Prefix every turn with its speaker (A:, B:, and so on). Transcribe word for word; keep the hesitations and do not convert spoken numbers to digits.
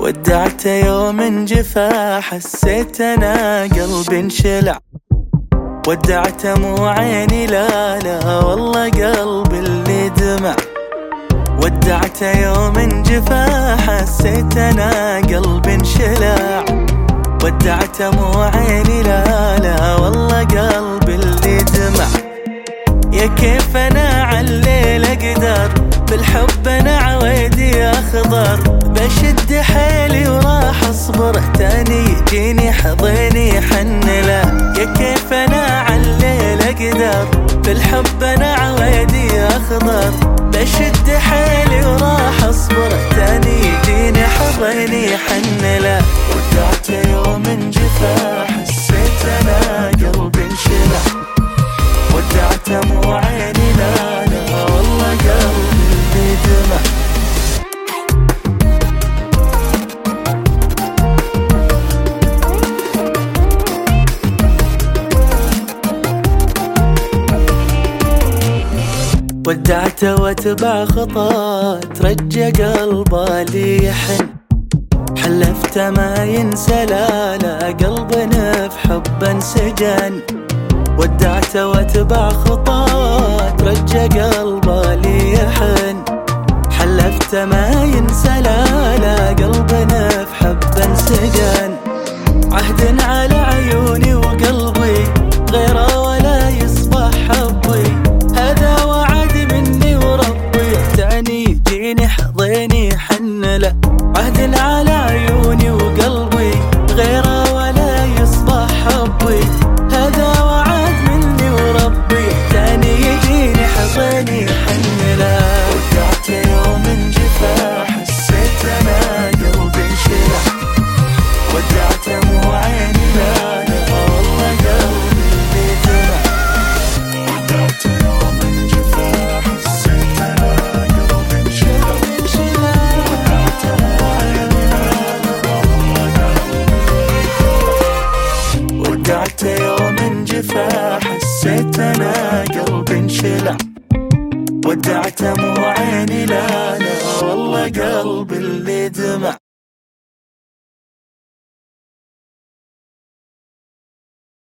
A: ودعته يوم جفا حسيت انا قلبي انشلع. ودعته مو عيني لا لا والله قلبي اللي دمع. ودعته يوم جفا حسيت انا قلبي انشلع. ودعته مو عيني لا لا والله قلبي اللي دمع. يا كيف انا عالليل اقدر بالحب انا عويدي اخضر. بشد حيلي وراح اصبر تاني يجيني حضيني حنله. يا كيف انا عالليل اقدر بالحب انا عويدي اخضر. بشد حيلي وراح اصبر تاني يجيني حضيني حنله. ودعته يوم جفا حسيت انا قلبي انشلع. ودعته مو عيني لا لا والله قلبي اللي دمع. ودعته واتبع خطاه ترجى قلبه لي يحن. حلفته ما ينسى لا لا قلبنا في حبه انسجن. ودعته واتبع خطاه ترجى قلبه لي يحن. حلفته ما ينسى لا لا قلبنا في حبه انسجن. عهد على عيوني وقلبي غيره ولا يصبح حبي. هذا وعد مني وربي تاني يجيني حضيني حنله. عهد على عيوني وقلبي غيره ولا يصبح حبي. هذا وعد مني وربي تاني يجيني حضيني حنله. ودعته يوم جفا حسيت انا قلبي انشلع. ودعته مو عيني لا لا والله قلبي اللي دمع. ودعته يوم جفا حسيت انا قلبي انشلع. ودعته مو عيني لا لا والله قلبي. ودعته يوم جفا حسيت انا قلبي انشلع. ودعته مو عيني لا لا والله قلبي اللي دمع.